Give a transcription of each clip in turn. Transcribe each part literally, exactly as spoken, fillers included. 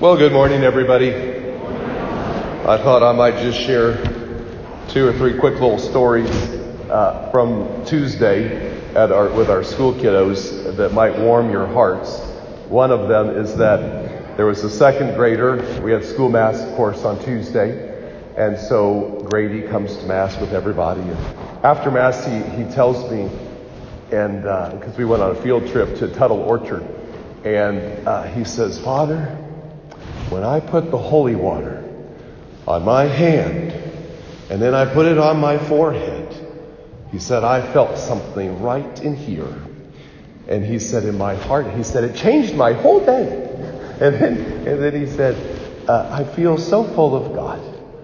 Well, good morning, everybody. I thought I might just share two or three quick little stories uh, from Tuesday at our, with our school kiddos that might warm your hearts. One of them is that there was a second grader. We had school mass, of course, on Tuesday. And so Grady comes to mass with everybody. And after mass, he, he tells me, and because uh, we went on a field trip to Tuttle Orchard, and uh, he says, "Father, when I put the holy water on my hand and then I put it on my forehead," he said, "I felt something right in here." And he said, in my heart, he said, "It changed my whole day." And then, and then he said, uh, "I feel so full of God."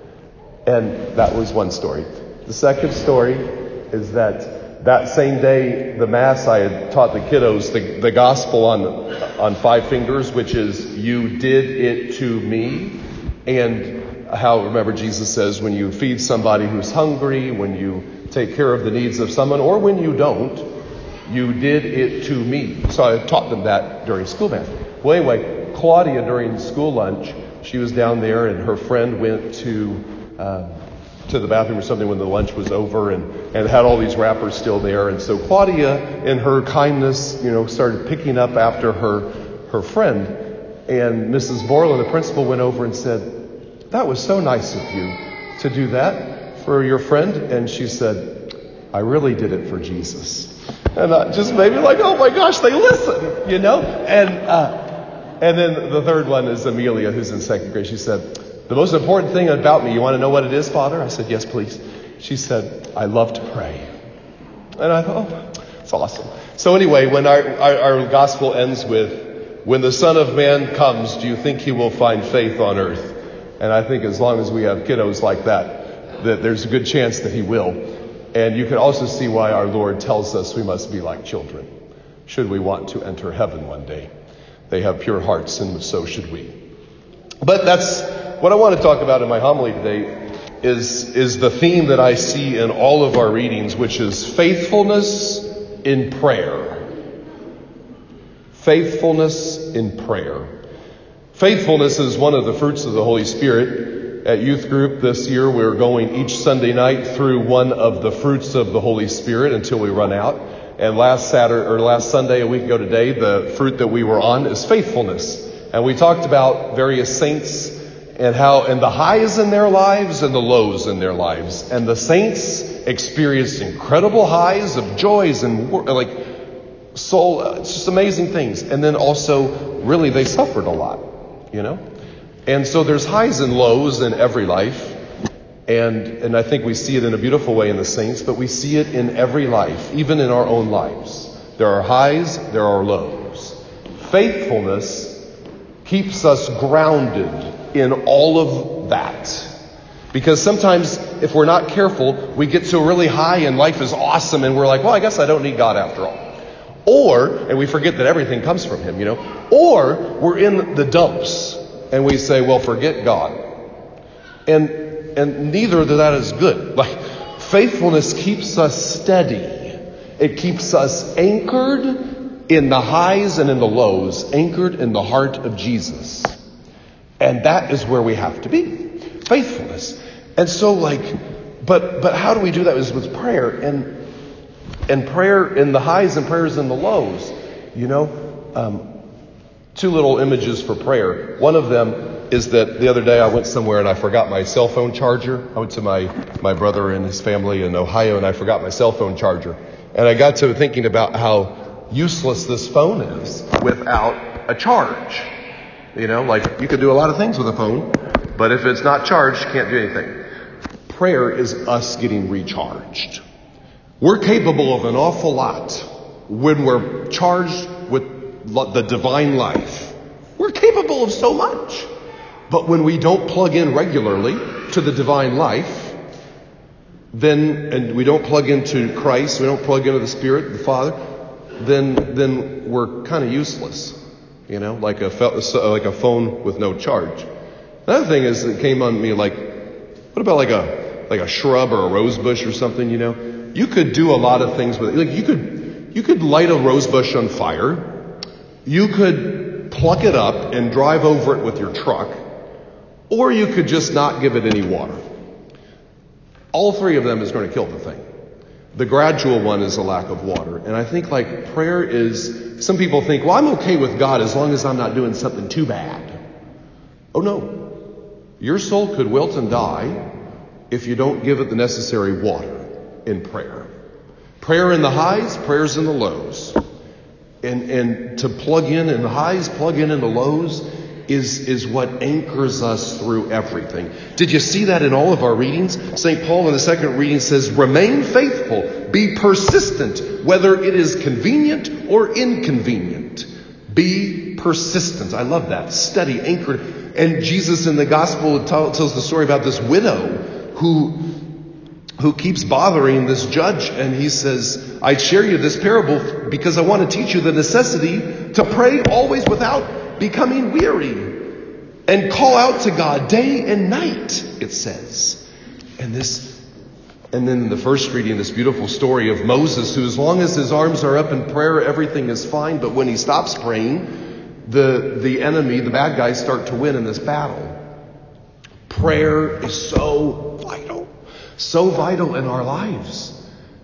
And that was one story. The second story is that that same day, the Mass, I had taught the kiddos the, the gospel on on five fingers, which is, "You did it to me." And how, remember, Jesus says, when you feed somebody who's hungry, when you take care of the needs of someone, or when you don't, you did it to me. So I taught them that during school Mass. Well, anyway, Claudia, during school lunch, she was down there, and her friend went to um, to the bathroom or something when the lunch was over, and, and had all these wrappers still there. And so Claudia, in her kindness, you know, started picking up after her her friend. And Missus Borland, the principal, went over and said, "That was so nice of you to do that for your friend." And she said, "I really did it for Jesus." And that just made me like, oh my gosh, they listen, you know? And uh, and then the third one is Amelia, who's in second grade. She said, "The most important thing about me, you want to know what it is, Father?" I said, "Yes, please." She said, "I love to pray." And I thought, oh, it's awesome. So anyway, when our, our, our gospel ends with, "When the Son of Man comes, do you think he will find faith on earth?" And I think as long as we have kiddos like that, that there's a good chance that he will. And you can also see why our Lord tells us we must be like children, should we want to enter heaven one day. They have pure hearts, and so should we. But that's what I want to talk about in my homily today is, is the theme that I see in all of our readings, which is faithfulness in prayer. Faithfulness in prayer. Faithfulness is one of the fruits of the Holy Spirit. At youth group this year, we're going each Sunday night through one of the fruits of the Holy Spirit until we run out. And last Saturday, or last Sunday, a week ago today, the fruit that we were on is faithfulness. And we talked about various saints and how, and the highs in their lives and the lows in their lives. And the saints experienced incredible highs of joys and like soul, it's just amazing things. And then also, really, they suffered a lot, you know? And so there's highs and lows in every life. And, and I think we see it in a beautiful way in the saints, but we see it in every life, even in our own lives. There are highs, there are lows. Faithfulness keeps us grounded in all of that. Because sometimes if we're not careful, we get so really high and life is awesome and we're like, well, I guess I don't need God after all. Or, and we forget that everything comes from him, you know. Or we're in the dumps and we say, well, forget God. And and neither of that is good. Like, faithfulness keeps us steady. It keeps us anchored in the highs and in the lows, anchored in the heart of Jesus. And that is where we have to be. Faithfulness. And so like, but but how do we do that? Is with prayer. And and prayer in the highs and prayers in the lows. You know, um, two little images for prayer. One of them is that the other day I went somewhere and I forgot my cell phone charger. I went to my, my brother and his family in Ohio and I forgot my cell phone charger. And I got to thinking about how useless this phone is without a charge. You know, like you could do a lot of things with a phone, but if it's not charged, you can't do anything. Prayer is us getting recharged. We're capable of an awful lot when we're charged with the divine life. We're capable of so much. But when we don't plug in regularly to the divine life, then, and we don't plug into Christ, we don't plug into the Spirit, the Father, then then we're kind of useless. You know, like a like a phone with no charge. Another thing is, it came on me like, what about like a like a shrub or a rose bush or something? You know, you could do a lot of things with it. Like you could you could light a rose bush on fire. You could pluck it up and drive over it with your truck, or you could just not give it any water. All three of them is going to kill the thing. The gradual one is a lack of water. And I think like prayer is, some people think, well, I'm okay with God as long as I'm not doing something too bad. Oh no. Your soul could wilt and die if you don't give it the necessary water in prayer. Prayer in the highs, prayers in the lows. And and to plug in in the highs, plug in in the lows is, is what anchors us through everything. Did you see that in all of our readings? Saint Paul in the second reading says, remain faithful, be persistent, whether it is convenient or inconvenient. Be persistent. I love that. Steady, anchored. And Jesus in the gospel tells the story about this widow who who keeps bothering this judge, and he says, I share you this parable because I want to teach you the necessity to pray always without becoming weary and call out to God day and night, it says. And this, and then in the first reading, this beautiful story of Moses, who as long as his arms are up in prayer, everything is fine, but when he stops praying, the, the enemy, the bad guys start to win in this battle. Prayer is so vital. So vital in our lives.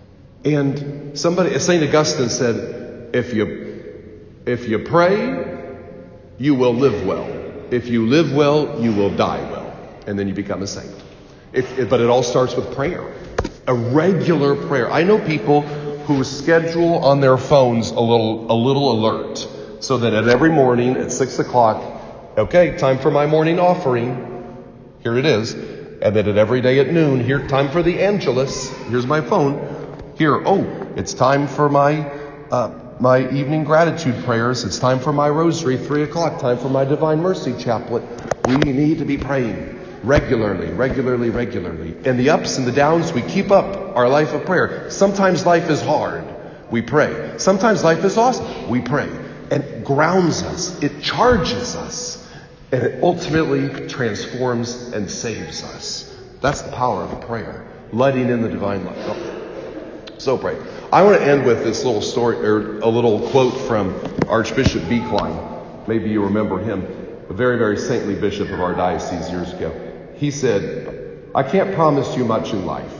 And somebody, Saint Augustine said, if you if you pray, you will live well. If you live well, you will die well. And then you become a saint. If, if, but it all starts with prayer. A regular prayer. I know people who schedule on their phones a little a little alert, so that at every morning at six o'clock, okay, time for my morning offering. Here it is. And then at every day at noon, here, time for the Angelus. Here's my phone. Here, oh, it's time for my uh, my evening gratitude prayers. It's time for my rosary, three o'clock. Time for my Divine Mercy Chaplet. We need to be praying regularly, regularly, regularly. And the ups and the downs, we keep up our life of prayer. Sometimes life is hard. We pray. Sometimes life is awesome. We pray. And it grounds us. It charges us. And it ultimately transforms and saves us. That's the power of prayer. Letting in the divine life. Oh. So pray. I want to end with this little story, or a little quote from Archbishop Beeklein. Maybe you remember him. A very, very saintly bishop of our diocese years ago. He said, I can't promise you much in life,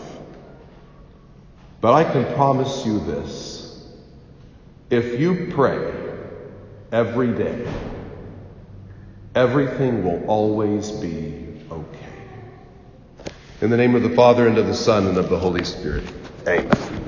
but I can promise you this. If you pray every day, everything will always be okay. In the name of the Father, and of the Son, and of the Holy Spirit. Amen.